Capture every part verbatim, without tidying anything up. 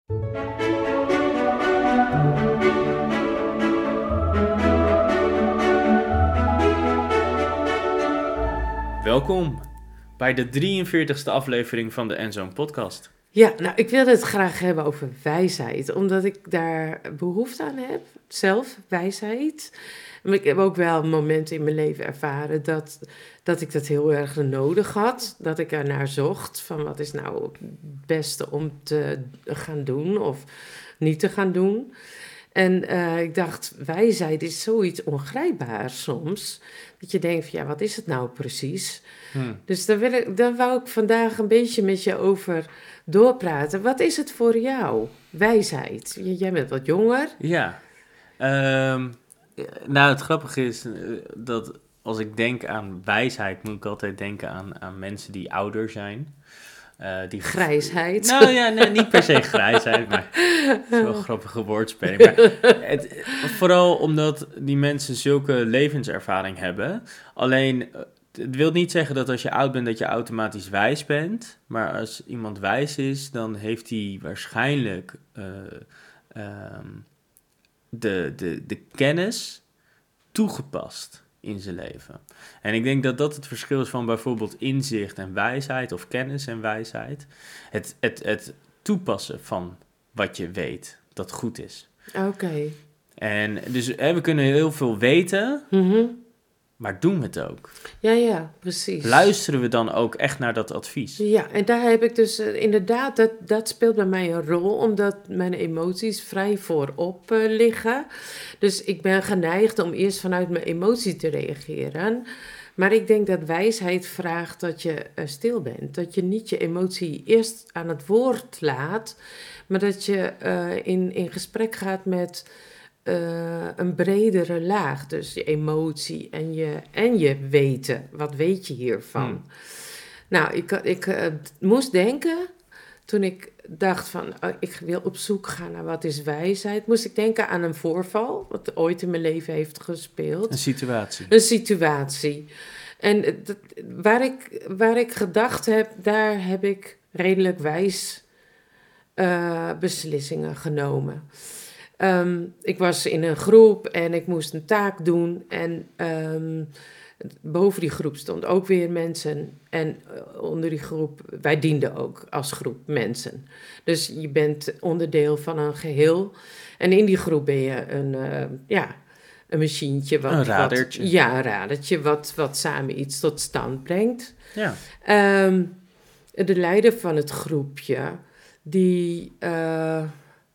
Welkom bij de drieënveertigste aflevering van de Enzoon podcast. Ja, nou, ik wil het graag hebben over wijsheid, omdat ik daar behoefte aan heb, zelf, wijsheid. Maar ik heb ook wel momenten in mijn leven ervaren dat, dat ik dat heel erg nodig had. Dat ik ernaar zocht van wat is nou het beste om te gaan doen of niet te gaan doen. En uh, ik dacht, wijsheid is zoiets ongrijpbaars soms. Dat je denkt, van, ja, wat is het nou precies? Hmm. Dus daar, wil ik, daar wou ik vandaag een beetje met je over doorpraten. Wat is het voor jou, wijsheid? J- jij bent wat jonger. Ja, um, nou het grappige is uh, dat als ik denk aan wijsheid, moet ik altijd denken aan, aan mensen die ouder zijn. Uh, die... Grijsheid. Nou ja, nee, niet per se grijsheid, maar het is wel een grappige woordspeling. Maar het, vooral omdat die mensen zulke levenservaring hebben. Alleen, het wil niet zeggen dat als je oud bent dat je automatisch wijs bent. Maar als iemand wijs is, dan heeft hij waarschijnlijk uh, um, de, de, de kennis toegepast in zijn leven. En ik denk dat dat het verschil is van bijvoorbeeld inzicht en wijsheid of kennis en wijsheid. Het, het, het toepassen van wat je weet dat goed is. Oké. Okay. En dus hè, we kunnen heel veel weten, mm-hmm. maar doen we het ook? Ja, ja, precies. Luisteren we dan ook echt naar dat advies? Ja, en daar heb ik dus uh, inderdaad, dat, dat speelt bij mij een rol, omdat mijn emoties vrij voorop uh, liggen. Dus ik ben geneigd om eerst vanuit mijn emotie te reageren. Maar ik denk dat wijsheid vraagt dat je uh, stil bent. Dat je niet je emotie eerst aan het woord laat, maar dat je uh, in, in gesprek gaat met uh, een bredere laag. Dus je emotie en je, en je weten. Wat weet je hiervan? Hmm. Nou, ik, ik uh, moest denken, toen ik dacht van, uh, ik wil op zoek gaan naar wat is wijsheid, moest ik denken aan een voorval, wat ooit in mijn leven heeft gespeeld. Een situatie. Een situatie. En uh, dat, waar, ik, waar ik gedacht heb, daar heb ik redelijk wijs uh, beslissingen genomen. Um, ik was in een groep en ik moest een taak doen en um, boven die groep stond ook weer mensen en onder die groep, wij dienden ook als groep mensen. Dus je bent onderdeel van een geheel en in die groep ben je een, uh, ja, een machientje. Wat, een radertje. Wat, ja, een radertje wat, wat samen iets tot stand brengt. Ja. Um, de leider van het groepje, die... Uh,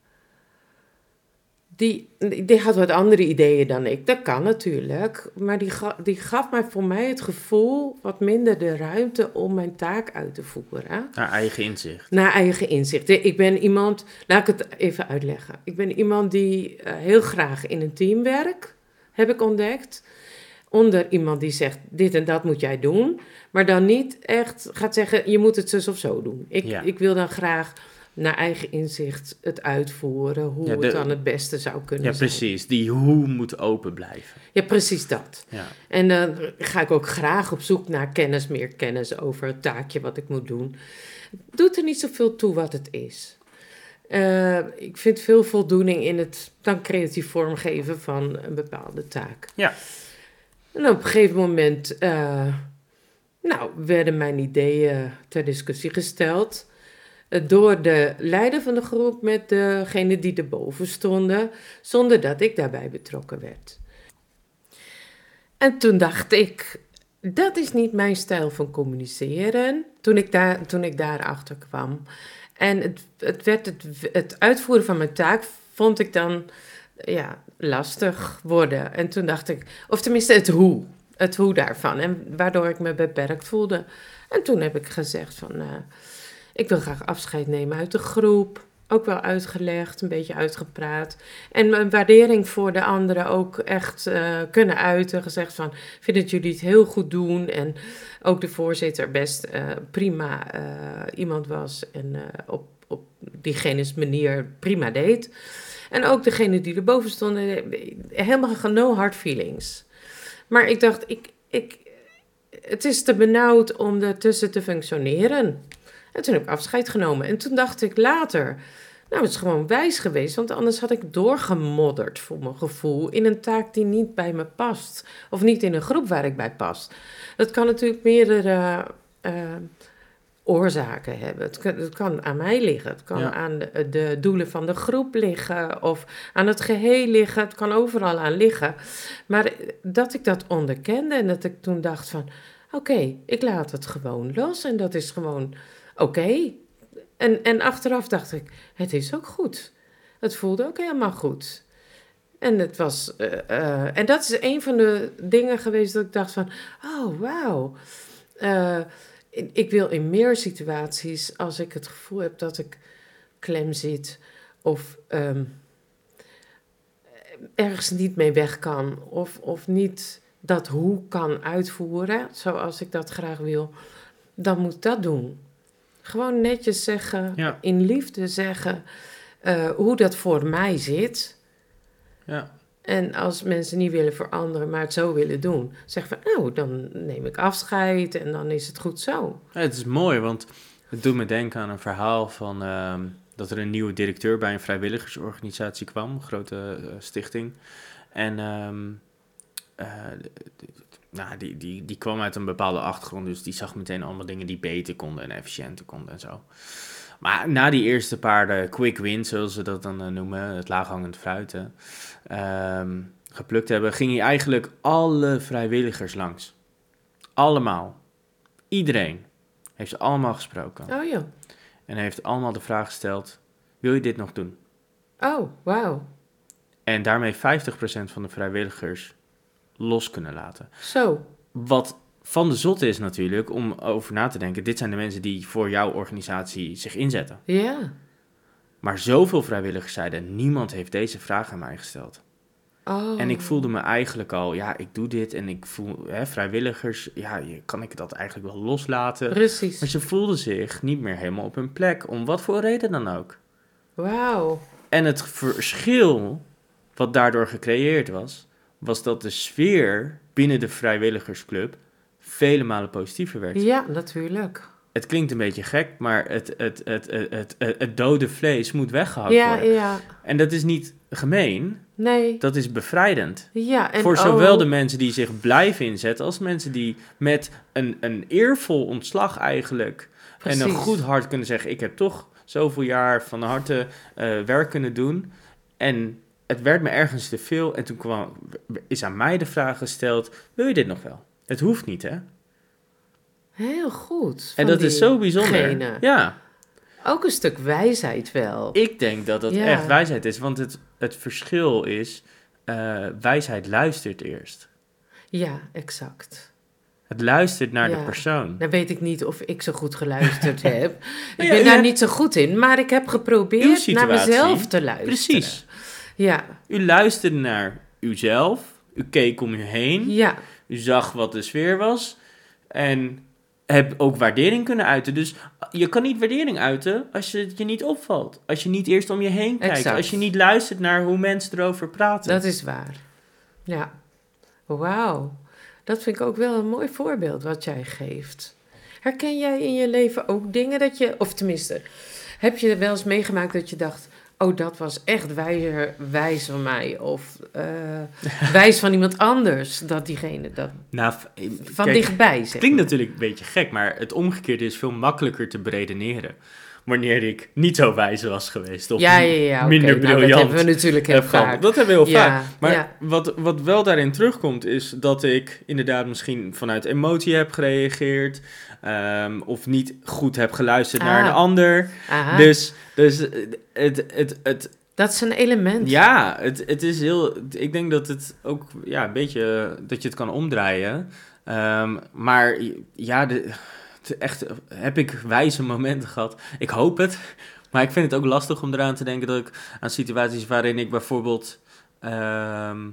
Die, die had wat andere ideeën dan ik. Dat kan natuurlijk. Maar die, ga, die gaf mij voor mij het gevoel, wat minder de ruimte om mijn taak uit te voeren. Naar eigen inzicht. Naar eigen inzicht. Ik ben iemand, laat ik het even uitleggen. Ik ben iemand die uh, heel graag in een team werkt, heb ik ontdekt. Onder iemand die zegt, dit en dat moet jij doen. Maar dan niet echt gaat zeggen, je moet het zus of zo doen. Ik, ja. ik wil dan graag naar eigen inzicht het uitvoeren, hoe ja, de, het dan het beste zou kunnen ja, zijn. Ja, precies. Die hoe moet open blijven. Ja, precies dat. Ja. En dan uh, ga ik ook graag op zoek naar kennis, meer kennis over het taakje wat ik moet doen. Het doet er niet zoveel toe wat het is. Uh, ik vind veel voldoening in het dan creatief vormgeven van een bepaalde taak. Ja. En op een gegeven moment uh, nou, werden mijn ideeën ter discussie gesteld door de leider van de groep met degene die erboven stonden, zonder dat ik daarbij betrokken werd. En toen dacht ik, dat is niet mijn stijl van communiceren, toen ik, daar, toen ik daarachter kwam. En het, het, werd het, het uitvoeren van mijn taak vond ik dan ja, lastig worden. En toen dacht ik, of tenminste het hoe, het hoe daarvan, en waardoor ik me beperkt voelde. En toen heb ik gezegd van... Uh, Ik wil graag afscheid nemen uit de groep. Ook wel uitgelegd, een beetje uitgepraat. En mijn waardering voor de anderen ook echt uh, kunnen uiten. Gezegd van, ik vind dat jullie het heel goed doen. En ook de voorzitter best uh, prima uh, iemand was. En uh, op, op diegene's manier prima deed. En ook degene die erboven stonden, helemaal no hard feelings. Maar ik dacht, ik, ik, het is te benauwd om ertussen te functioneren. En toen heb ik afscheid genomen. En toen dacht ik later, Nou, het is gewoon wijs geweest, want anders had ik doorgemodderd voor mijn gevoel in een taak die niet bij me past. Of niet in een groep waar ik bij pas. Dat kan natuurlijk meerdere uh, oorzaken hebben. Het kan, het kan aan mij liggen, het kan Ja. aan de, de doelen van de groep liggen of aan het geheel liggen. Het kan overal aan liggen. Maar dat ik dat onderkende en dat ik toen dacht van, oké, okay, ik laat het gewoon los en dat is gewoon oké. Okay. En, en achteraf dacht ik, het is ook goed. Het voelde ook helemaal goed. En het was, uh, uh, en dat is een van de dingen geweest dat ik dacht van, oh wauw. Uh, ik wil in meer situaties, als ik het gevoel heb dat ik klem zit of um, ergens niet mee weg kan of, of niet dat hoe kan uitvoeren, zoals ik dat graag wil, dan moet ik dat doen. Gewoon netjes zeggen, Ja. in liefde zeggen uh, hoe dat voor mij zit. Ja. En als mensen niet willen veranderen, maar het zo willen doen, zeg van, nou, dan neem ik afscheid en dan is het goed zo. Ja, het is mooi, want het doet me denken aan een verhaal van uh, dat er een nieuwe directeur bij een vrijwilligersorganisatie kwam, een grote uh, stichting. En um, uh, nou, die, die, die kwam uit een bepaalde achtergrond, dus die zag meteen allemaal dingen die beter konden en efficiënter konden en zo. Maar na die eerste paar uh, quick wins, zoals ze dat dan uh, noemen, het laaghangend fruiten, um, geplukt hebben, ging hij eigenlijk alle vrijwilligers langs. Allemaal. Iedereen heeft ze allemaal gesproken. Oh ja. En heeft allemaal de vraag gesteld, wil je dit nog doen? Oh, wauw. En daarmee vijftig procent van de vrijwilligers los kunnen laten. Zo. Wat van de zotte is natuurlijk, om over na te denken, dit zijn de mensen die voor jouw organisatie zich inzetten. Ja. Maar zoveel vrijwilligers zeiden, niemand heeft deze vraag aan mij gesteld. Oh. En ik voelde me eigenlijk al, ja, ik doe dit en ik voel, hè, vrijwilligers, ja, kan ik dat eigenlijk wel loslaten? Precies. Maar ze voelden zich niet meer helemaal op hun plek, om wat voor reden dan ook. Wauw. En het verschil wat daardoor gecreëerd was, was dat de sfeer binnen de vrijwilligersclub vele malen positiever werd. Ja, natuurlijk. Het klinkt een beetje gek, maar het, het, het, het, het, het, het dode vlees moet weggehaald Ja, worden. ja. En dat is niet gemeen, Nee. dat is bevrijdend. Ja, en Voor zowel oh, de mensen die zich blijven inzetten, als mensen die met een, een eervol ontslag eigenlijk Precies. en een goed hart kunnen zeggen, ik heb toch zoveel jaar van harte uh, werk kunnen doen en het werd me ergens te veel en toen kwam, is aan mij de vraag gesteld, wil je dit nog wel? Het hoeft niet, hè? Heel goed. En dat is zo bijzonder. Gene. Ja. Ook een stuk wijsheid wel. Ik denk dat dat Ja. echt wijsheid is, want het, het verschil is, uh, wijsheid luistert eerst. Ja, exact. Het luistert naar Ja. de persoon. Dan weet ik niet of ik zo goed geluisterd heb. Ik ja, ben u daar hebt- niet zo goed in, maar ik heb Uw geprobeerd situatie. naar mezelf te luisteren. Precies. Ja, U luisterde naar uzelf, u keek om u heen, ja, u zag wat de sfeer was en heb ook waardering kunnen uiten. Dus je kan niet waardering uiten als je het je niet opvalt. Als je niet eerst om je heen kijkt. Exact. Als je niet luistert naar hoe mensen erover praten. dat is waar. Ja, wauw. Dat vind ik ook wel een mooi voorbeeld wat jij geeft. Herken jij in je leven ook dingen dat je, of tenminste, heb je wel eens meegemaakt dat je dacht, oh, dat was echt wijzer, wijs van mij, of uh, wijs van iemand anders, dat diegene dat Nou, van kijk, dichtbij het zegt. klinkt natuurlijk een beetje gek, maar het omgekeerde is veel makkelijker te beredeneren. Wanneer ik niet zo wijs was geweest of Ja, ja, ja, oké. minder Nou, briljant. dat hebben we natuurlijk heel heb gehad. vaak. Dat hebben we heel Ja, vaak. Maar ja. wat, wat wel daarin terugkomt is dat ik inderdaad misschien vanuit emotie heb gereageerd. Um, of niet goed heb geluisterd Ah. naar een ander. Aha, Dus, dus het, het, het, het, dat is een element. ja, het, het is heel... Ik denk dat het ook ja, een beetje... Dat je het kan omdraaien. Um, maar ja, de, de, echt heb ik wijze momenten gehad. Ik hoop het. Maar ik vind het ook lastig om eraan te denken dat ik aan situaties waarin ik bijvoorbeeld... Um,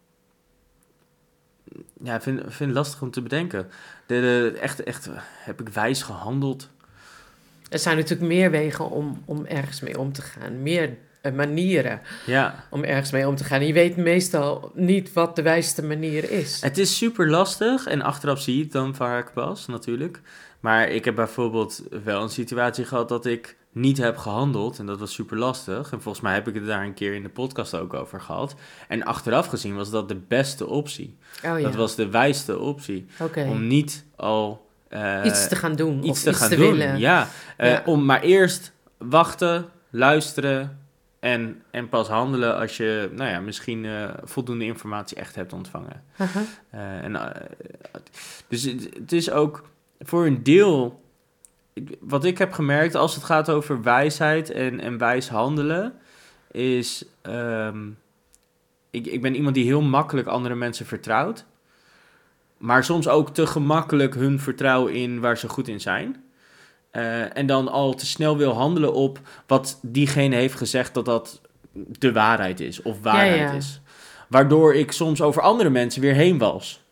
ja, vind, vind het lastig om te bedenken. De, de, echt, echt, heb ik wijs gehandeld? Er zijn natuurlijk meer wegen om, om ergens mee om te gaan. Meer uh, manieren Ja. om ergens mee om te gaan. En je weet meestal niet wat de wijste manier is. Het is super lastig en achteraf zie je het dan vaak pas, natuurlijk. Maar ik heb bijvoorbeeld wel een situatie gehad dat ik niet heb gehandeld, en dat was super lastig. En volgens mij heb ik het daar een keer in de podcast ook over gehad. En achteraf gezien was dat de beste optie. Oh, ja. Dat was de wijste optie. Okay. Om niet al... Uh, iets te gaan doen iets of te iets gaan te doen. willen. Ja. Uh, ja, om maar eerst wachten, luisteren en, en pas handelen als je nou ja, misschien uh, voldoende informatie echt hebt ontvangen. Uh-huh. Uh, en, uh, dus het, het is ook voor een deel... Wat ik heb gemerkt als het gaat over wijsheid en, en wijs handelen, is... Um, ik, ik ben iemand die heel makkelijk andere mensen vertrouwt. Maar soms ook te gemakkelijk hun vertrouwen in waar ze goed in zijn. Uh, en dan al te snel wil handelen op wat diegene heeft gezegd dat dat de waarheid is. Of waarheid ja, ja. is. Waardoor ik soms over andere mensen weer heen wals.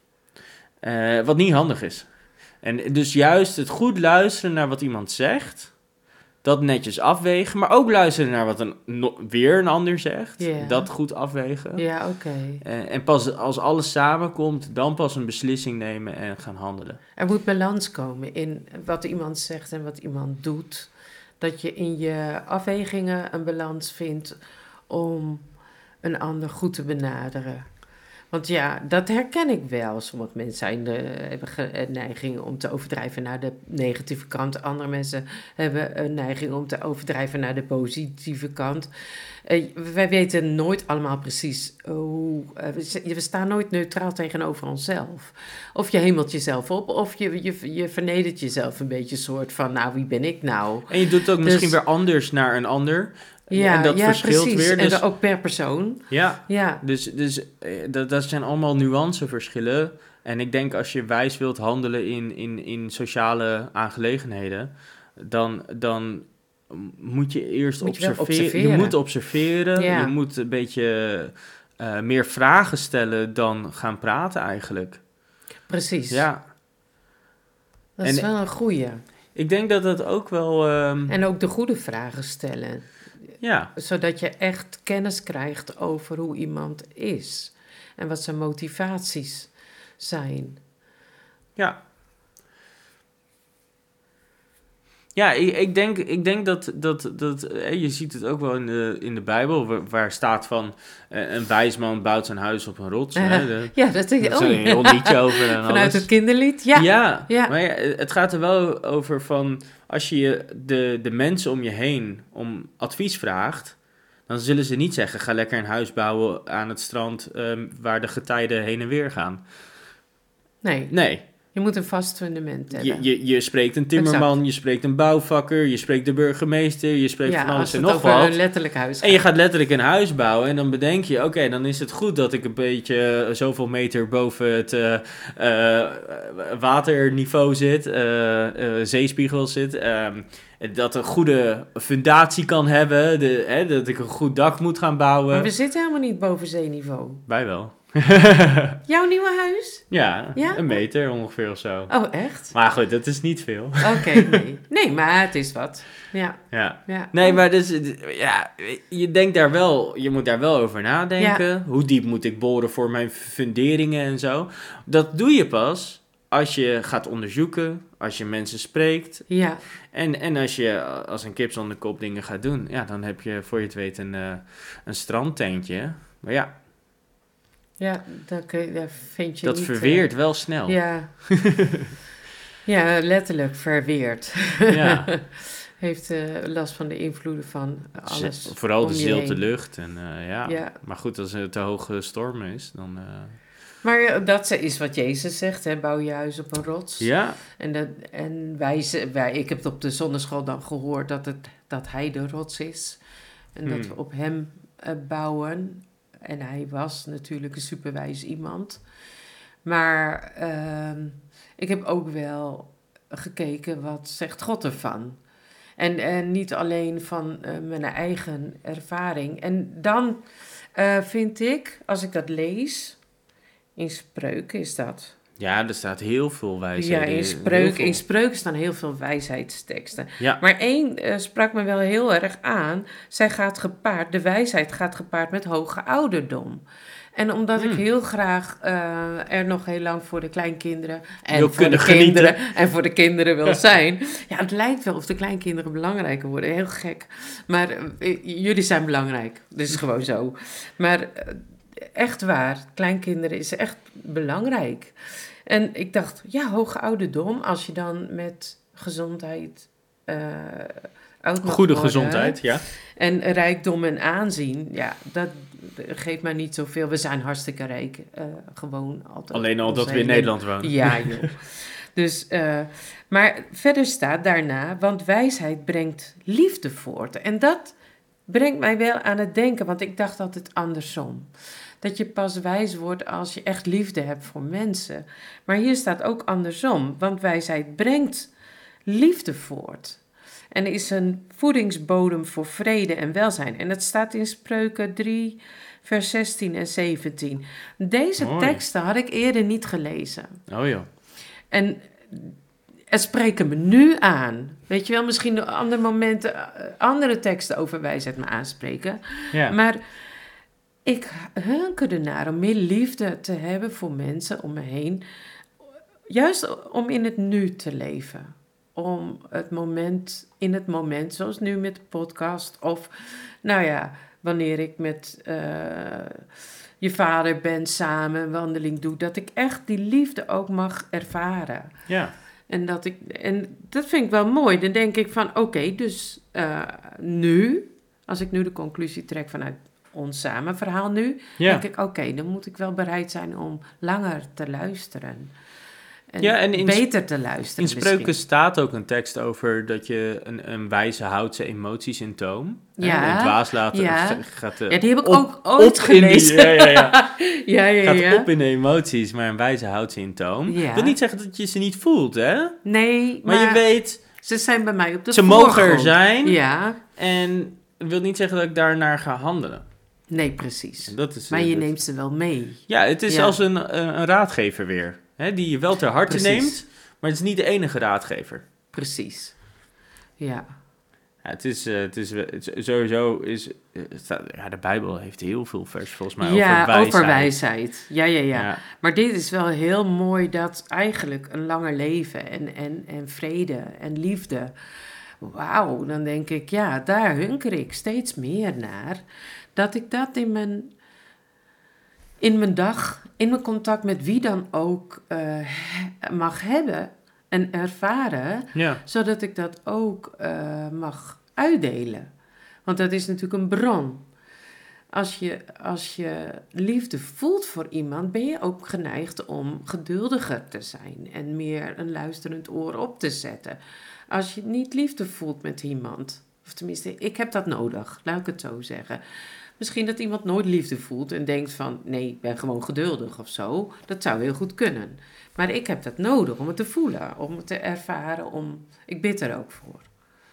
Uh, wat niet handig is. En dus juist het goed luisteren naar wat iemand zegt. Dat netjes afwegen. Maar ook luisteren naar wat een, no, weer een ander zegt. Yeah. Dat goed afwegen. Ja, oké. Okay. Uh, en pas als alles samenkomt, dan pas een beslissing nemen en gaan handelen. Er moet balans komen in wat iemand zegt en wat iemand doet. Dat je in je afwegingen een balans vindt om een ander goed te benaderen. Want ja, dat herken ik wel. Sommige mensen zijn de, hebben een neiging om te overdrijven naar de negatieve kant. Andere mensen hebben een neiging om te overdrijven naar de positieve kant. Uh, wij weten nooit allemaal precies hoe... Uh, we, we staan nooit neutraal tegenover onszelf. Of je hemelt jezelf op, of je, je, je vernedert jezelf een beetje soort van... Nou, wie ben ik nou? En je doet het ook dus, misschien weer anders naar een ander... Ja, en dat ja, verschilt precies. weer. Dus, en ook per persoon. Ja, ja. dus, dus dat, dat zijn allemaal nuanceverschillen. En ik denk als je wijs wilt handelen in, in, in sociale aangelegenheden, dan, dan moet je eerst moet je observeren. observeren. Je moet observeren. Ja. Je moet een beetje uh, meer vragen stellen dan gaan praten eigenlijk. Precies. Ja. Dat is en, wel een goeie. Ik denk dat dat ook wel... Um, en ook de goede vragen stellen. Ja. Zodat je echt kennis krijgt over hoe iemand is. En wat zijn motivaties zijn. Ja. Ja, ik, ik, denk, ik denk dat, dat, dat eh, je ziet het ook wel in de, in de Bijbel, waar, waar staat van eh, een wijs man bouwt zijn huis op een rots. Uh, hè, de, ja, dat is oh, een heel liedje over. En vanuit alles. Het kinderlied, ja. Ja, ja. maar ja, het gaat er wel over van, als je de, de mensen om je heen om advies vraagt, dan zullen ze niet zeggen, ga lekker een huis bouwen aan het strand um, waar de getijden heen en weer gaan. Nee. Nee. Je moet een vast fundament hebben. Je, je, je spreekt een timmerman, exact. Je spreekt een bouwvakker, je spreekt de burgemeester, je spreekt ja, van alles en nog nog wat. Een letterlijk huis gaat. En je gaat letterlijk een huis bouwen en dan bedenk je, oké, okay, dan is het goed dat ik een beetje uh, zoveel meter boven het uh, uh, waterniveau zit, uh, uh, zeespiegel zit. Uh, dat een goede fundatie kan hebben, de, hè, dat ik een goed dak moet gaan bouwen. Maar we zitten helemaal niet boven zeeniveau. Wij wel. Jouw nieuwe huis? Ja, ja, een meter ongeveer of zo. Oh, echt? Maar goed, dat is niet veel. Oké, okay, nee. Nee, maar het is wat. Ja. Ja. ja. Nee, maar dus, ja, je denkt daar wel, je moet daar wel over nadenken. Ja. Hoe diep moet ik boren voor mijn funderingen en zo. Dat doe je pas als je gaat onderzoeken, als je mensen spreekt. Ja. En, en als je als een kip zonder kop dingen gaat doen. Ja, dan heb je voor je het weet een, uh, een strandtentje. Maar ja. Ja, dat, kun je, dat vind je dat niet... Dat verweert uh, wel snel. Ja. Ja, letterlijk verweert. Ja. Heeft uh, last van de invloeden van alles. Z- vooral de zilte heen. lucht. En, uh, ja. ja. Maar goed, als het te hoge storm is, dan... Uh... Maar dat is wat Jezus zegt, hè? Bouw je huis op een rots. Ja. En, dat, en wij, wij, ik heb het op de zonneschool dan gehoord dat, het, dat hij de rots is. En hmm. dat we op hem uh, bouwen. En hij was natuurlijk een superwijs iemand. Maar uh, ik heb ook wel gekeken, wat zegt God ervan? En, en niet alleen van uh, mijn eigen ervaring. En dan uh, vind ik, als ik dat lees, in Spreuken is dat. Ja, er staat heel veel wijsheid. Ja, in Spreuken, in Spreuken staan heel veel wijsheidsteksten. Ja. Maar één uh, sprak me wel heel erg aan. Zij gaat gepaard, de wijsheid gaat gepaard met hoge ouderdom. En omdat Hmm. ik heel graag uh, er nog heel lang voor de kleinkinderen en Wil voor kunnen de genieten. kinderen en voor de kinderen wil zijn. Ja, het lijkt wel of de kleinkinderen belangrijker worden. Heel gek. Maar uh, jullie zijn belangrijk. Dat is gewoon zo. Maar uh, echt waar, kleinkinderen is echt belangrijk. En ik dacht, ja, hoge ouderdom, als je dan met gezondheid uh, oud mag Goede worden, gezondheid, ja. En rijkdom en aanzien, ja, dat geeft mij niet zoveel. We zijn hartstikke rijk, uh, gewoon altijd. Alleen al dat we in hele... Nederland wonen. Ja, joh. Dus, uh, maar verder staat daarna, want wijsheid brengt liefde voort. En dat brengt mij wel aan het denken, want ik dacht altijd andersom. Dat je pas wijs wordt als je echt liefde hebt voor mensen. Maar hier staat ook andersom, want wijsheid brengt liefde voort. En is een voedingsbodem voor vrede en welzijn. En dat staat in Spreuken drie, vers zestien en zeventien. Deze Mooi. teksten had ik eerder niet gelezen. Oh joh. En het spreken me nu aan. Weet je wel, misschien op andere momenten andere teksten over wijsheid me aanspreken. Ja. Maar ik hunker ernaar om meer liefde te hebben voor mensen om me heen. Juist om in het nu te leven. Om het moment, in het moment, zoals nu met de podcast. Of, nou ja, wanneer ik met uh, je vader ben, samen een wandeling doe. Dat ik echt die liefde ook mag ervaren. Ja. En dat, ik, en dat vind ik wel mooi. Dan denk ik van, oké, okay, dus uh, nu, als ik nu de conclusie trek vanuit ons samen verhaal nu. Ja. Denk ik, oké, okay, dan moet ik wel bereid zijn om langer te luisteren. En, ja, en in, beter te luisteren. In Spreuken misschien. Staat ook een tekst over dat je een, een wijze houdt zijn emoties in toom. Ja. En dwaas laten. Ja. Gaat, uh, ja, die heb ik op, ook ooit gelezen. Die, ja, ja, ja. ja, ja, gaat ja. op in de emoties, maar een wijze houdt ze in toom. Ja. Dat wil niet zeggen dat je ze niet voelt, hè? Nee, maar, maar je weet... Ze zijn bij mij op de Ze voorgrond. mogen er zijn. Ja. En dat wil niet zeggen dat ik daarnaar ga handelen. Nee, precies. Dat is, maar je dat... neemt ze wel mee. Ja, het is ja. als een, een raadgever weer. Hè, die je wel ter harte Precies. neemt, maar het is niet de enige raadgever. Precies. Ja. Ja, het is, uh, het is het, sowieso is, uh, staat, ja, de Bijbel heeft heel veel vers volgens mij ja, over wijsheid. over wijsheid. Ja, ja, ja, ja. Maar dit is wel heel mooi dat eigenlijk een langer leven en, en, en vrede en liefde. Wauw, dan denk ik, ja, daar hunker ik steeds meer naar. Dat ik dat in mijn, in mijn dag, in mijn contact met wie dan ook uh, mag hebben en ervaren, ja. zodat ik dat ook uh, mag uitdelen. Want dat is natuurlijk een bron. Als je, als je liefde voelt voor iemand, ben je ook geneigd om geduldiger te zijn en meer een luisterend oor op te zetten. Als je niet liefde voelt met iemand, of tenminste, ik heb dat nodig, laat ik het zo zeggen. Misschien dat iemand nooit liefde voelt en denkt van, nee, ik ben gewoon geduldig of zo. Dat zou heel goed kunnen. Maar ik heb dat nodig om het te voelen, om het te ervaren, om... ik bid er ook voor.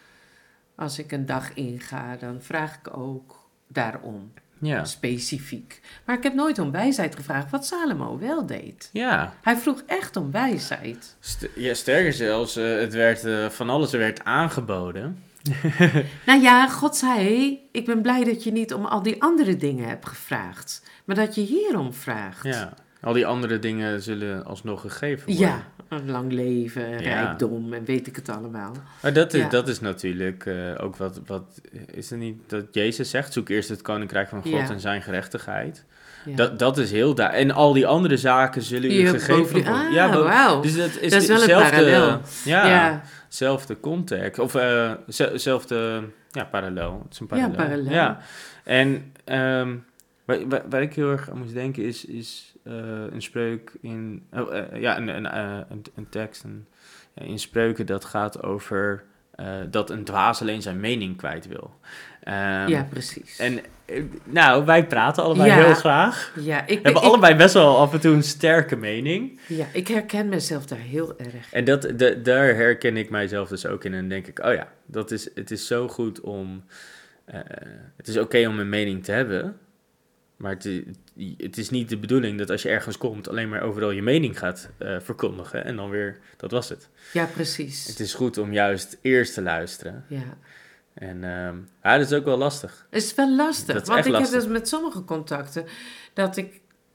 Als ik een dag inga, dan vraag ik ook daarom. Ja. Specifiek. Maar ik heb nooit om wijsheid gevraagd, wat Salomo wel deed. Ja. Hij vroeg echt om wijsheid. St- ja, sterker zelfs, uh, het werd, uh, van alles werd aangeboden. Nou ja, God zei, ik ben blij dat je niet om al die andere dingen hebt gevraagd, maar dat je hierom vraagt. Ja, al die andere dingen zullen alsnog gegeven worden. Ja, een lang leven, ja. Rijkdom en weet ik het allemaal. Maar dat is, ja. dat is natuurlijk uh, ook wat, wat, is het niet dat Jezus zegt, zoek eerst het koninkrijk van God ja. en zijn gerechtigheid. Ja. Dat, dat is heel duidelijk. En al die andere zaken zullen u gegeven worden. Ah, ja, bo- wauw. Dus dat is, dat is wel hetzelfde, een parallel. Ja, ja. zelfde context. Of uh, zelfde, ja, parallel. Het is een parallel. Ja, parallel. Ja. En um, waar, waar, waar ik heel erg aan moest denken is, is uh, een spreuk in, oh, uh, ja, een, een, uh, een, een tekst een, ja, in spreuken dat gaat over uh, dat een dwaas alleen zijn mening kwijt wil. Um, ja, precies. En nou, wij praten allebei ja. heel graag. Ja, ik, We hebben ik, allebei best wel af en toe een sterke mening. Ja, ik herken mezelf daar heel erg. En dat, de, daar herken ik mijzelf dus ook in. En dan denk ik, oh ja, dat is, het is zo goed om... Uh, het is oké okay om een mening te hebben. Maar het is, het is niet de bedoeling dat als je ergens komt... alleen maar overal je mening gaat uh, verkondigen. En dan weer, dat was het. Ja, precies. Het is goed om juist eerst te luisteren. Ja. En um, ja, dat is ook wel lastig. Het is wel lastig, dat is want echt ik lastig. heb dus met sommige contacten dat ik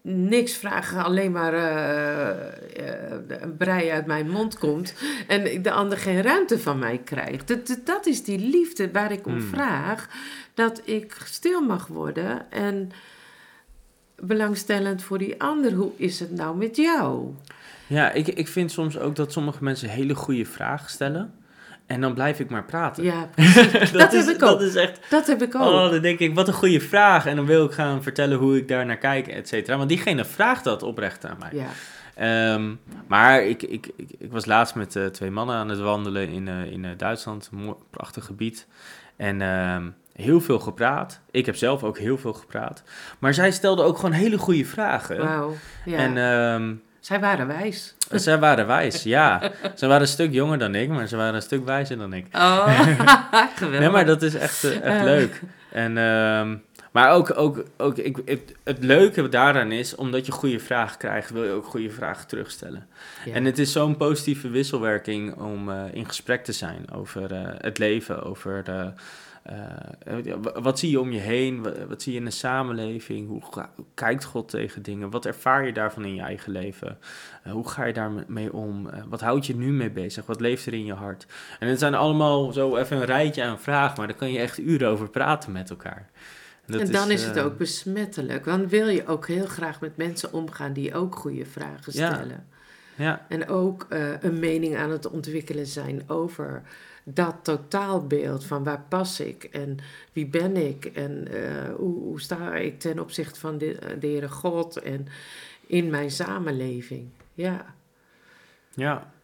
niks vragen, alleen maar uh, uh, een brei uit mijn mond komt en de ander geen ruimte van mij krijgt. Dat, dat is die liefde waar ik om Hmm. vraag, dat ik stil mag worden en belangstellend voor die ander. Hoe is het nou met jou? Ja, ik, ik vind soms ook dat sommige mensen hele goede vragen stellen. En dan blijf ik maar praten. Ja, precies. dat, dat is, heb ik ook. Dat is echt... Dat heb ik ook. Oh, dan denk ik, wat een goede vraag. En dan wil ik gaan vertellen hoe ik daar naar kijk, et cetera. Want diegene vraagt dat oprecht aan mij. Ja. Um, maar ik, ik, ik, ik was laatst met uh, twee mannen aan het wandelen in, uh, in uh, Duitsland. Een mooi, prachtig gebied. En uh, heel veel gepraat. Ik heb zelf ook heel veel gepraat. Maar zij stelden ook gewoon hele goede vragen. Wauw, ja. En... Um, zij waren wijs. Zij waren wijs, ja. Ze waren een stuk jonger dan ik, maar ze waren een stuk wijzer dan ik. Oh, geweldig. Nee, maar dat is echt, uh, echt uh. leuk. En, um, maar ook, ook, ook ik, het, het leuke daaraan is, omdat je goede vragen krijgt, wil je ook goede vragen terugstellen. Ja. En het is zo'n positieve wisselwerking om uh, in gesprek te zijn over uh, het leven, over... Uh, Uh, wat zie je om je heen? Wat, wat zie je in de samenleving? Hoe, ga, hoe kijkt God tegen dingen? Wat ervaar je daarvan in je eigen leven? Uh, hoe ga je daarmee om? Uh, wat houdt je nu mee bezig? Wat leeft er in je hart? En het zijn allemaal zo even een rijtje aan vragen, maar daar kan je echt uren over praten met elkaar. En, en dan is, is het uh, ook besmettelijk. Dan wil je ook heel graag met mensen omgaan die ook goede vragen stellen. Ja. Ja. En ook uh, een mening aan het ontwikkelen zijn over... dat totaalbeeld van waar pas ik en wie ben ik en uh, hoe, hoe sta ik ten opzichte van de, de Heere God en in mijn samenleving. Ja. Ja.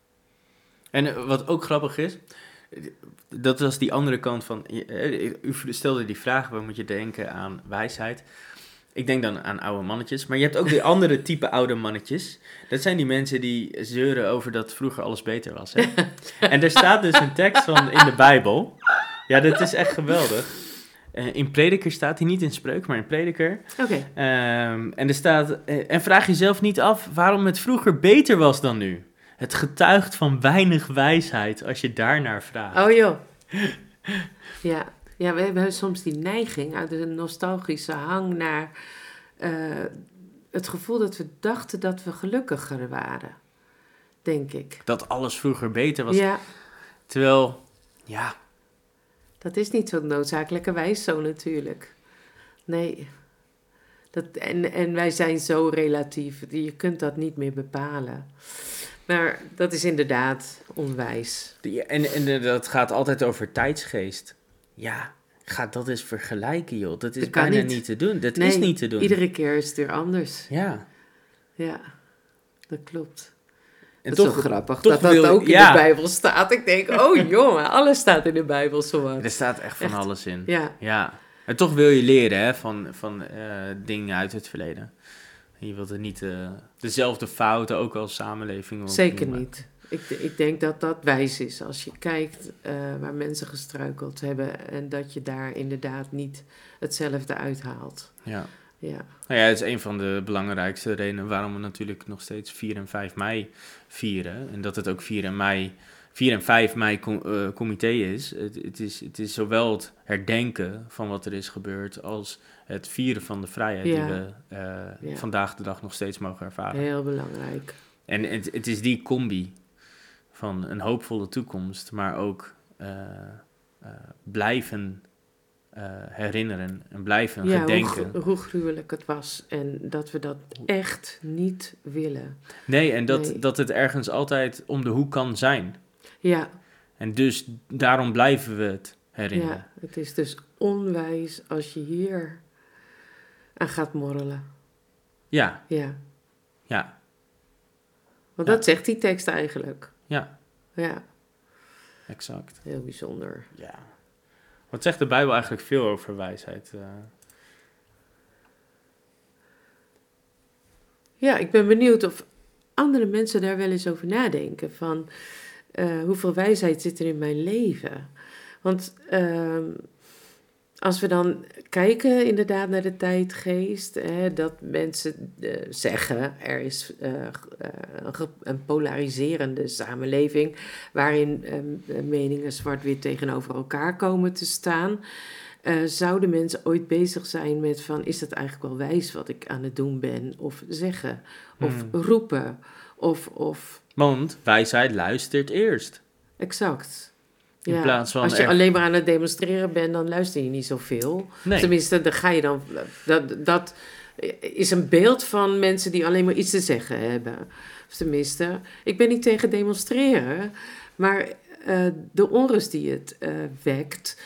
En uh, wat ook grappig is, dat was die andere kant van, uh, u stelde die vraag, waar moet je denken aan wijsheid? Ik denk dan aan oude mannetjes, maar je hebt ook die andere type oude mannetjes. Dat zijn die mensen die zeuren over dat vroeger alles beter was. Hè? En er staat dus een tekst van in de Bijbel. Ja, dat is echt geweldig. Uh, in Prediker staat hij, niet in Spreuk, maar in Prediker. Oké. Okay. Um, en er staat, uh, en vraag jezelf niet af waarom het vroeger beter was dan nu. Het getuigt van weinig wijsheid als je daarnaar vraagt. Oh joh. Ja. Ja, we hebben soms die neiging uit de nostalgische hang naar uh, het gevoel dat we dachten dat we gelukkiger waren, denk ik. Dat alles vroeger beter was. Ja. Terwijl, ja. Dat is niet zo noodzakelijkerwijs zo natuurlijk. Nee. Dat, en, en wij zijn zo relatief, je kunt dat niet meer bepalen. Maar dat is inderdaad onwijs. Ja, en, en dat gaat altijd over tijdsgeest. Ja, ga dat eens vergelijken, joh. Dat is dat bijna niet. niet te doen. Dat nee, is niet te doen. Iedere keer is het weer anders. Ja. Ja, dat klopt. En dat toch, is zo grappig toch dat dat wil, ook in ja. de Bijbel staat. Ik denk, oh jongen, alles staat in de Bijbel zowat. Er staat echt van echt. alles in. Ja. ja. En toch wil je leren hè, van, van uh, dingen uit het verleden. Je wilt er niet uh, dezelfde fouten, ook als samenleving. Zeker niet. Ik, ik denk dat dat wijs is als je kijkt uh, waar mensen gestruikeld hebben en dat je daar inderdaad niet hetzelfde uithaalt. Ja. Ja. Nou ja, het is een van de belangrijkste redenen waarom we natuurlijk nog steeds vier en vijf mei vieren. En dat het ook vier en vijf mei com, uh, comité is. Het, het is. Het is zowel het herdenken van wat er is gebeurd als het vieren van de vrijheid ja. die we uh, ja. vandaag de dag nog steeds mogen ervaren. Heel belangrijk. En het, het is die combi van een hoopvolle toekomst, maar ook uh, uh, blijven uh, herinneren en blijven ja, gedenken. Hoe, hoe gruwelijk het was en dat we dat echt niet willen. Nee, en dat, nee. dat het ergens altijd om de hoek kan zijn. Ja. En dus daarom blijven we het herinneren. Ja, het is dus onwijs als je hier aan gaat morrelen. Ja. Ja. Ja. Want ja. dat zegt die tekst eigenlijk. Ja. Ja. Exact. Heel bijzonder. Ja. Wat zegt de Bijbel eigenlijk veel over wijsheid? Uh... Ja, ik ben benieuwd of andere mensen daar wel eens over nadenken. Van uh, hoeveel wijsheid zit er in mijn leven? Want uh, als we dan kijken inderdaad naar de tijdgeest, hè, dat mensen uh, zeggen, er is uh, uh, een polariserende samenleving waarin uh, meningen zwart-wit tegenover elkaar komen te staan. Uh, zouden mensen ooit bezig zijn met van, is het eigenlijk wel wijs wat ik aan het doen ben? Of zeggen, of Hmm. roepen, of, of... Want wijsheid luistert eerst. Exact. In Ja. plaats van Als je er- alleen maar aan het demonstreren bent, dan luister je niet zoveel. Nee. Tenminste, dan ga je dan... Dat, dat is een beeld van mensen die alleen maar iets te zeggen hebben. Of tenminste, ik ben niet tegen demonstreren, maar uh, de onrust die het uh, wekt,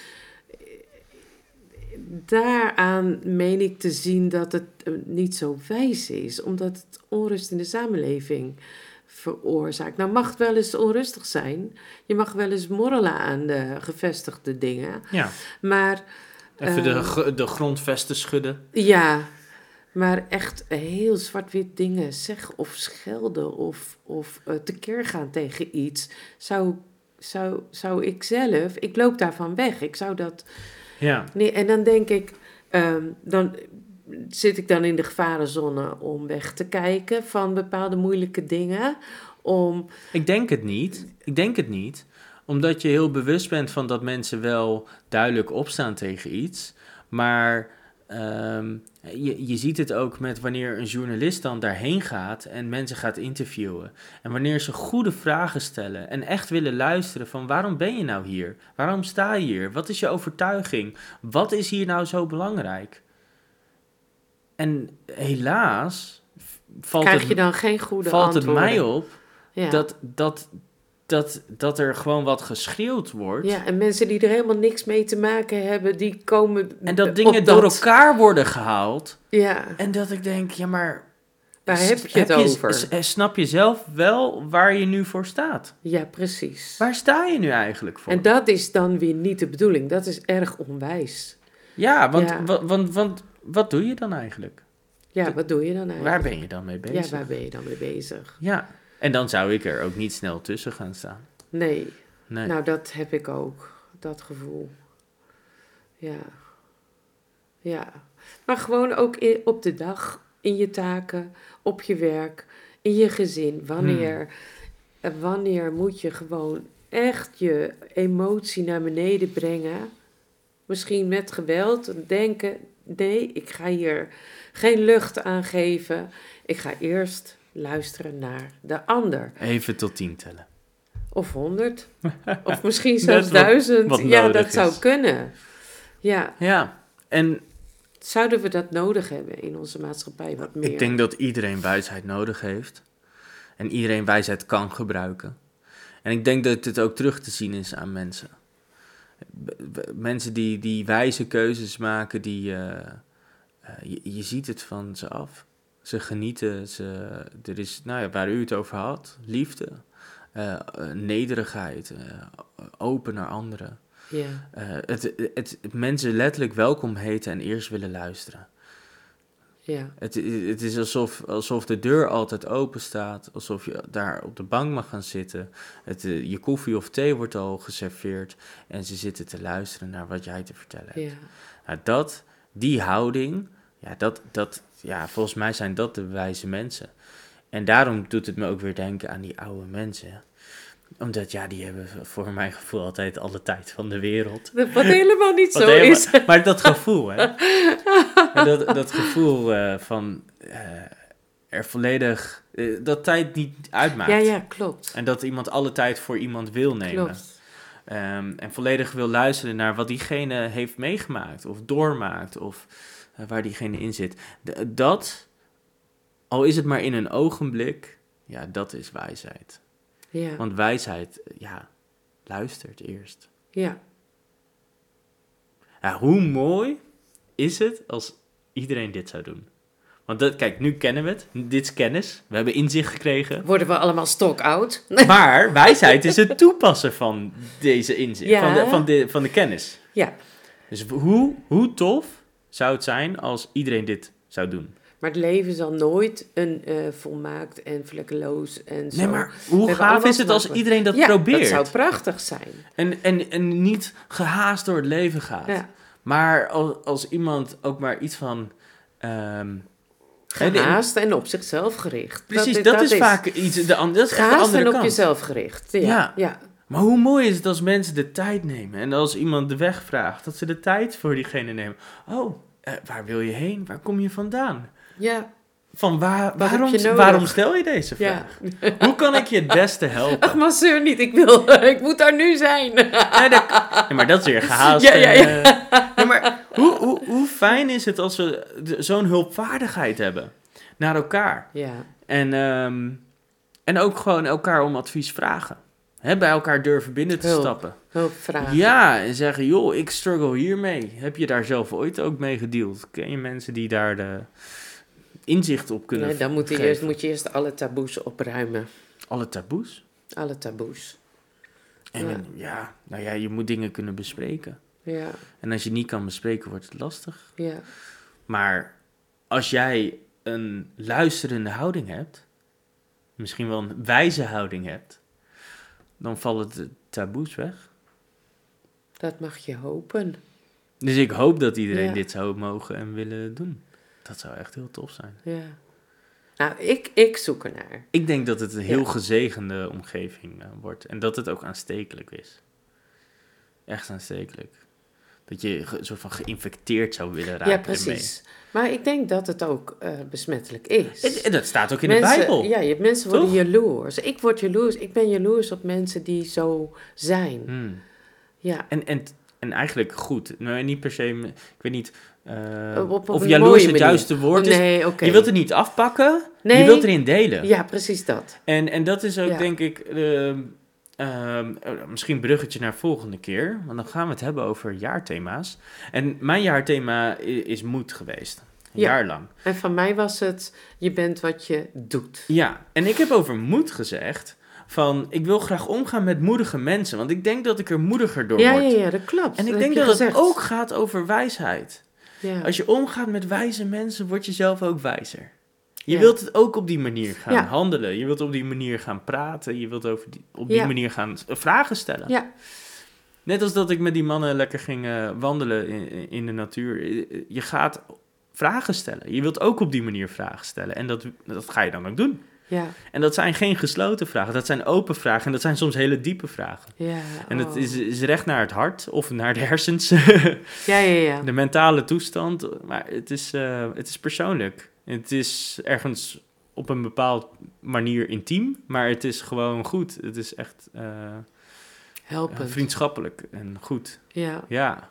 daaraan meen ik te zien dat het uh, niet zo wijs is, omdat het onrust in de samenleving veroorzaakt. Nou mag het wel eens onrustig zijn. Je mag wel eens morrelen aan de gevestigde dingen. Ja. Maar... Even uh, de, de grondvesten schudden. Ja, maar echt heel zwart-wit dingen zeggen of schelden of, of uh, tekeer gaan tegen iets, zou, zou, zou ik zelf, ik loop daarvan weg. Ik zou dat... Ja. Nee, en dan denk ik, um, dan zit ik dan in de gevarenzone om weg te kijken van bepaalde moeilijke dingen. Om... Ik denk het niet. Ik denk het niet. Omdat je heel bewust bent van dat mensen wel duidelijk opstaan tegen iets. Maar um, je, je ziet het ook met wanneer een journalist dan daarheen gaat en mensen gaat interviewen. En wanneer ze goede vragen stellen en echt willen luisteren van waarom ben je nou hier? Waarom sta je hier? Wat is je overtuiging? Wat is hier nou zo belangrijk? En helaas valt, Krijg het, je dan geen goede valt het antwoorden. mij op Ja. dat, dat, dat, dat er gewoon wat geschreeuwd wordt. Ja, en mensen die er helemaal niks mee te maken hebben, die komen En dat op dingen dat... door elkaar worden gehaald. Ja. En dat ik denk, ja maar... Waar heb je het over? S- snap je zelf wel waar je nu voor staat? Ja, precies. Waar sta je nu eigenlijk voor? En dat is dan weer niet de bedoeling. Dat is erg onwijs. Ja, want, Ja. wa- want, want wat doe je dan eigenlijk? Ja, wat doe je dan eigenlijk? Waar ben je dan mee bezig? Ja, waar ben je dan mee bezig? Ja, en dan zou ik er ook niet snel tussen gaan staan. Nee. Nee. Nou, dat heb ik ook. Dat gevoel. Ja. Ja. Maar gewoon ook in, op de dag, in je taken, op je werk, in je gezin. Wanneer, hmm. wanneer moet je gewoon echt je emotie naar beneden brengen? Misschien met geweld. Denken, nee, ik ga hier geen lucht aan geven. Ik ga eerst luisteren naar de ander. Even tot tien tellen. Of honderd. Of misschien zelfs wat, duizend. wat ja, dat is. zou kunnen. Ja. Ja, en... Zouden we dat nodig hebben in onze maatschappij wat meer? Ik denk dat iedereen wijsheid nodig heeft. En iedereen wijsheid kan gebruiken. En ik denk dat het ook terug te zien is aan mensen. Mensen die, die wijze keuzes maken, die, uh, uh, je, je ziet het van ze af. Ze genieten, ze, er is, nou ja, waar u het over had, liefde, uh, uh, nederigheid, uh, open naar anderen. Ja. Uh, het, het, het mensen letterlijk welkom heten en eerst willen luisteren. Ja. Het, het is alsof, alsof de deur altijd open staat, alsof je daar op de bank mag gaan zitten. Het, uh, je koffie of thee wordt al geserveerd en ze zitten te luisteren naar wat jij te vertellen hebt. Ja. Nou, dat, die houding, ja, dat, dat, ja, volgens mij zijn dat de wijze mensen. En daarom doet het me ook weer denken aan die oude mensen. Omdat, ja, die hebben voor mijn gevoel altijd alle tijd van de wereld. Wat helemaal niet Wat zo helemaal, is. Maar dat gevoel, hè. dat, dat gevoel uh, van uh, er volledig... Uh, dat tijd niet uitmaakt. Ja, ja, klopt. En dat iemand alle tijd voor iemand wil nemen. Klopt. Um, en volledig wil luisteren naar wat diegene heeft meegemaakt. Of doormaakt. Of uh, waar diegene in zit. D- dat, al is het maar in een ogenblik... Ja, dat is wijsheid. Ja. Want wijsheid, ja, luistert eerst. Ja. Ja, hoe mooi is het als iedereen dit zou doen? Want dat, kijk, nu kennen we het. Dit is kennis. We hebben inzicht gekregen. Worden we allemaal stokoud? Maar wijsheid is het toepassen van deze inzicht. Ja. Van, de, van, de, van de kennis. Ja. Dus hoe, hoe tof zou het zijn als iedereen dit zou doen? Maar het leven zal nooit een uh, volmaakt en vlekkeloos en zo. Nee, maar hoe gaaf is het als iedereen dat ja, probeert? dat zou prachtig zijn. En, en, en niet gehaast door het leven gaat. Ja. Maar als, als iemand ook maar iets van... Um, gehaast en op zichzelf gericht. Precies, dat, dat, dat is, is vaak iets... De, dat is gehaast de andere en op kant. jezelf gericht. Ja, ja. ja. Maar hoe mooi is het als mensen de tijd nemen en als iemand de weg vraagt, dat ze de tijd voor diegene nemen. Oh, uh, waar wil je heen? Waar kom je vandaan? Ja. Van waar, Wat waarom, heb je nodig? waarom stel je deze vraag? Ja. Hoe kan ik je het beste helpen? Ach, masseur niet. Ik wil, ik moet daar nu zijn. Nee, dat, nee, maar dat is weer gehaast. Ja, ja, ja. Uh, nee, maar hoe, hoe, hoe fijn is het als we zo'n hulpvaardigheid hebben naar elkaar? Ja. En, um, en ook gewoon elkaar om advies vragen. Hè, bij elkaar durven binnen te Hulp. stappen. Hulpvragen. Ja, en zeggen, joh, ik struggle hiermee. Heb je daar zelf ooit ook mee gedeeld? Ken je mensen die daar de inzicht op kunnen Nee, dan moet je, geven? eerst, moet je eerst alle taboes opruimen. Alle taboes? Alle taboes. En Ja. ja, nou ja, je moet dingen kunnen bespreken. Ja, En als je niet kan bespreken, wordt het lastig. ja. Maar als jij een luisterende houding hebt, misschien wel een wijze houding hebt, dan vallen de taboes weg. Dat mag je hopen. Dus ik hoop dat iedereen Ja. dit zou mogen en willen doen. Dat zou echt heel tof zijn. Ja. Nou, ik, ik zoek ernaar. Ik denk dat het een heel Ja. gezegende omgeving uh, wordt. En dat het ook aanstekelijk is. Echt aanstekelijk. Dat je ge- een soort van geïnfecteerd zou willen raken Ja, precies. Maar ik denk dat het ook uh, besmettelijk is. En, en dat staat ook in mensen, de Bijbel. Ja, je, mensen worden Toch? jaloers. Ik word jaloers. Ik ben jaloers op mensen die zo zijn. Hmm. Ja. En, en, en eigenlijk goed. Nou, niet per se, ik weet niet uh, Op- op of een jaloers mooie het manier. juiste woord Oh, is. nee, oké. Je wilt het niet afpakken, Nee. je wilt erin delen. Ja, precies dat. En, en dat is ook, Ja. denk ik, uh, uh, misschien een bruggetje naar volgende keer. Want dan gaan we het hebben over jaarthema's. En mijn jaarthema is, is moed geweest. Een Ja. jaar lang. En van mij was het, je bent wat je doet. Ja, en ik heb over moed gezegd van, ik wil graag omgaan met moedige mensen. Want ik denk dat ik er moediger door Ja, word. ja, ja, dat klopt. En ik Dat denk heb dat je het gezegd. ook gaat over wijsheid. Ja. Als je omgaat met wijze mensen, word je zelf ook wijzer. Je Ja. wilt het ook op die manier gaan Ja. handelen. Je wilt op die manier gaan praten. Je wilt over die, op die Ja. manier gaan uh, vragen stellen. Ja. Net als dat ik met die mannen lekker ging uh, wandelen in, in de natuur. Je gaat vragen stellen. Je wilt ook op die manier vragen stellen. En dat, dat ga je dan ook doen. Ja. En dat zijn geen gesloten vragen. Dat zijn open vragen. En dat zijn soms hele diepe vragen. Ja. En het oh. is, is recht naar het hart of naar de hersens. Ja, ja, ja. De mentale toestand. Maar het is, uh, het is persoonlijk. Het is ergens op een bepaald manier intiem. Maar het is gewoon goed. Het is echt uh, Helpend. vriendschappelijk en goed. Ja. Ja.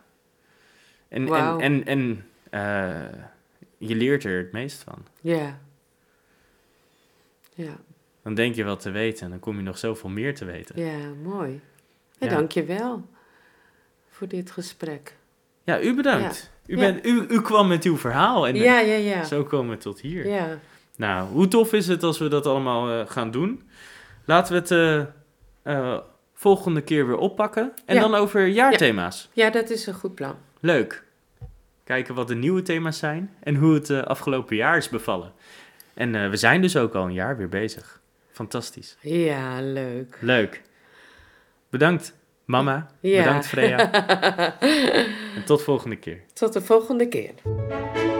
En, Wauw. en, en, en uh, je leert er het meest van. Ja. Ja. Dan denk je wat te weten en dan kom je nog zoveel meer te weten. Ja, mooi. Ja, Ja. dank je wel voor dit gesprek. Ja, u bedankt. U, Ja. bent, u, u kwam met uw verhaal en Ja, ja, ja. zo komen we tot hier. Ja. Nou, hoe tof is het als we dat allemaal uh, gaan doen? Laten we het uh, uh, volgende keer weer oppakken. En Ja. dan over jaarthema's. Ja, dat is een goed plan. Leuk. Kijken wat de nieuwe thema's zijn en hoe het uh, afgelopen jaar is bevallen. En uh, we zijn dus ook al een jaar weer bezig. Fantastisch. Ja, leuk. Leuk. Bedankt, mama. Ja. Bedankt, Freya. En tot volgende keer. Tot de volgende keer.